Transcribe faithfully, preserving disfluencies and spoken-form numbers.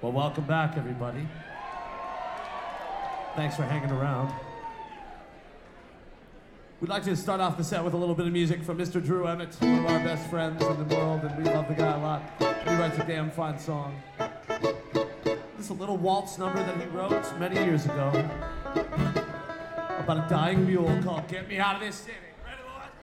Well, welcome back, everybody. Thanks for hanging around. We'd like to start off the set with a little bit of music from Mister Drew Emmett, one of our best friends in the world, and we love the guy a lot. He writes a damn fine song. This is a little waltz number that he wrote many years ago about a dying mule called Get Me Out of This City.